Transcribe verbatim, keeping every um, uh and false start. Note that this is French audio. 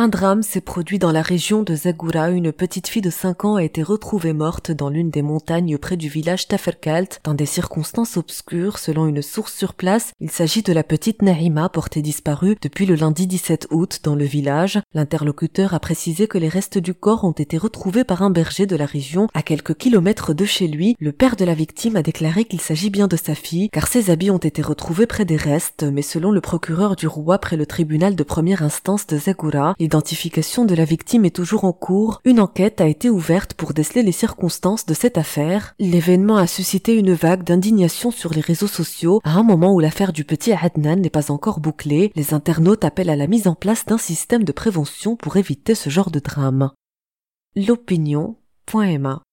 Un drame s'est produit dans la région de Zagora. Une petite fille de cinq ans a été retrouvée morte dans l'une des montagnes près du village Taferkalt, dans des circonstances obscures. Selon une source sur place, il s'agit de la petite Naïma, portée disparue depuis le lundi dix-sept août dans le village. L'interlocuteur a précisé que les restes du corps ont été retrouvés par un berger de la région à quelques kilomètres de chez lui. Le père de la victime a déclaré qu'il s'agit bien de sa fille, car ses habits ont été retrouvés près des restes, mais selon le procureur du roi près le tribunal de première instance de Zagora, l'identification de la victime est toujours en cours. Une enquête a été ouverte pour déceler les circonstances de cette affaire. L'événement a suscité une vague d'indignation sur les réseaux sociaux, à un moment où l'affaire du petit Adnan n'est pas encore bouclée. Les internautes appellent à la mise en place d'un système de prévention pour éviter ce genre de drame. L'opinion point m a